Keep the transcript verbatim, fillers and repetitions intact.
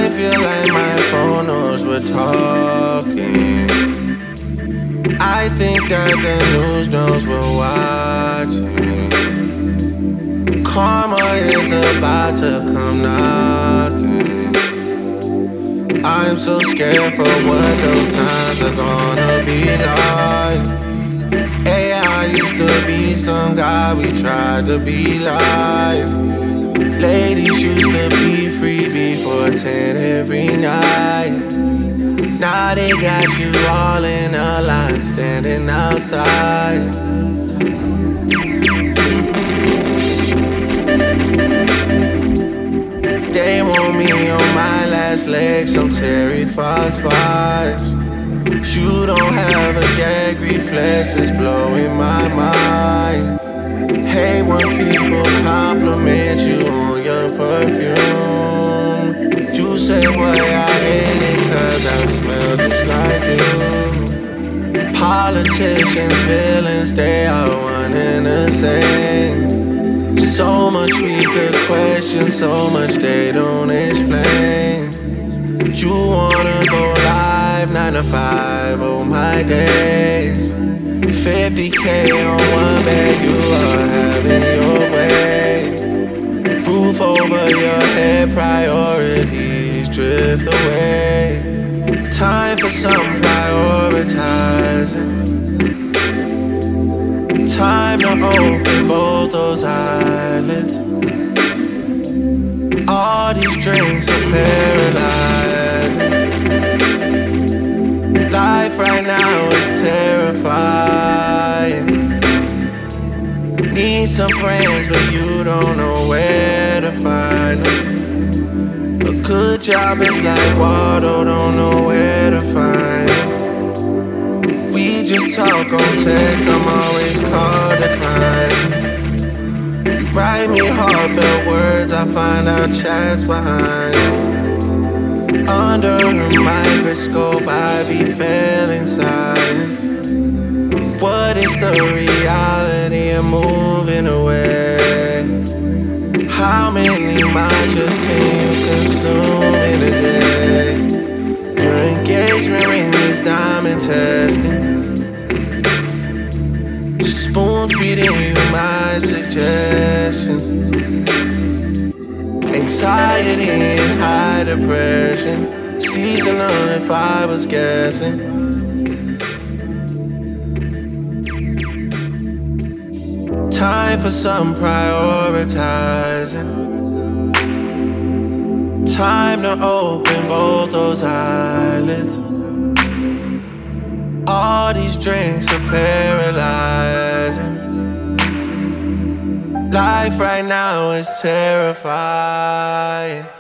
I feel like my phone knows we're talking. I think that the news knows we're watching. Karma is about to come knocking. I'm so scared for what those times are gonna be like. Hey, I used to be some guy we tried to be like. Ladies used to be free before ten every night. Now they got you all in a line standing outside. They want me on my last leg, some Terry Fox vibes. You don't have a gag reflex, it's blowing my mind. Hate when people compliment you on your perfume. You say, boy, I hate it cause I smell just like you. Politicians, villains, they are one and the same. So much we could question, so much they don't explain. You wanna go live, nine to five, oh my days. fifty K on one bag, you are having your way. Roof over your head, priorities drift away. Time for some prioritizing. Time to open both those eyelids. All these drinks are paralyzing. Life right now is terrifying. Need some friends, but you don't know where to find them. A good job is like water, don't know where to find it. We just talk on text, I'm always called decline. You write me heartfelt words, I find out chats behind it. Under a microscope, I be failing signs. What is the reality of moving away? How many mantras can you consume in a day? Your engagement ring needs diamond testing. Spoon feeding you my suggestions. Anxiety and high depression. Seasonal if I was guessing. Time for some prioritizing. Time to open both those eyelids. All these drinks are paralyzing. Life right now is terrifying.